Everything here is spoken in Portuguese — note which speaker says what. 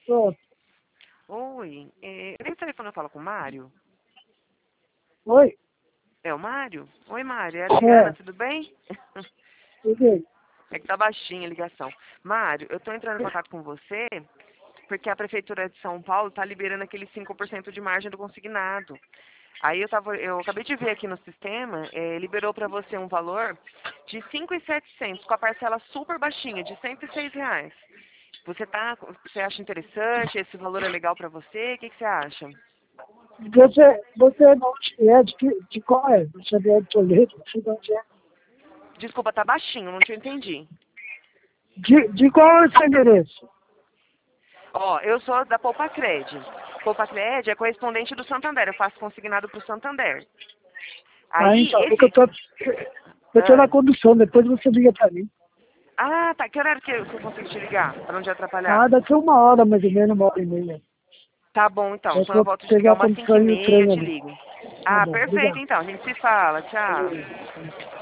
Speaker 1: Pronto.
Speaker 2: Oi, nesse telefone eu falo com o Mário?
Speaker 1: Oi?
Speaker 2: É o Mário? Oi, Mário, é a Adriana,
Speaker 1: É,
Speaker 2: tudo bem?
Speaker 1: peguei.
Speaker 2: É que tá baixinha a ligação. Mário, eu tô entrando em contato com você porque a Prefeitura de São Paulo tá liberando aquele 5% de margem do consignado. Aí eu acabei de ver aqui no sistema, liberou para você um valor de 5.700 com a parcela super baixinha, de R$ 106. Você acha interessante? Esse valor é legal para você? O que você acha?
Speaker 1: Você não é de qual é? Você é de Toledo? Você de onde é?
Speaker 2: Desculpa, tá baixinho, não te entendi.
Speaker 1: De qual é o seu endereço?
Speaker 2: Ó, eu sou da Poupa Cred. Poupa Cred é correspondente do Santander, eu faço consignado pro Santander.
Speaker 1: Ah,
Speaker 2: Aí,
Speaker 1: então, porque
Speaker 2: esse...
Speaker 1: eu tô na
Speaker 2: Ah,
Speaker 1: condução, depois você liga pra mim.
Speaker 2: tá, que horário que eu consigo te ligar? Pra não te atrapalhar?
Speaker 1: Ah, daqui 1 hora, mais ou menos, 1 hora e meia.
Speaker 2: Tá bom, então.
Speaker 1: É que
Speaker 2: Então
Speaker 1: eu
Speaker 2: eu
Speaker 1: vou
Speaker 2: volto a te ligar
Speaker 1: pegar a
Speaker 2: umas cinco
Speaker 1: condução
Speaker 2: e
Speaker 1: e o
Speaker 2: meia, eu
Speaker 1: trem
Speaker 2: te
Speaker 1: ali.
Speaker 2: ligo.
Speaker 1: Tá
Speaker 2: Ah,
Speaker 1: bom,
Speaker 2: perfeito,
Speaker 1: obrigado.
Speaker 2: então. A gente se fala. Tchau.
Speaker 1: Valeu.